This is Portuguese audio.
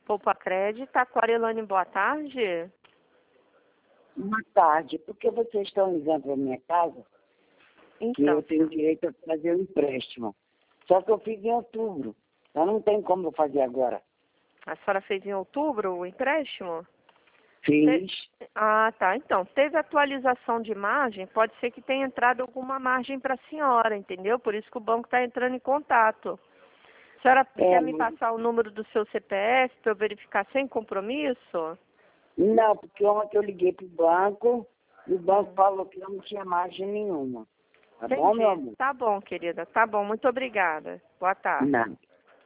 Poupa Crédito, Aquarelane, boa tarde. Boa tarde. Por que vocês estão ligando para minha casa? Que Então, eu tenho direito a fazer um empréstimo. Só que eu fiz em outubro. Então não tem como eu fazer agora. a senhora fez em outubro o empréstimo? Fiz. Ah, tá. Então, teve atualização de margem, pode ser que tenha entrado alguma margem para a senhora, entendeu? Por isso que o banco está entrando em contato. A senhora quer me Mas... passar o número do seu CPF para eu verificar sem compromisso? Não, porque ontem eu liguei para o banco e o banco falou que não tinha margem nenhuma. Tá bom, meu Entendi. amor? Tá bom, querida. Tá bom. Muito obrigada. Boa tarde. Não.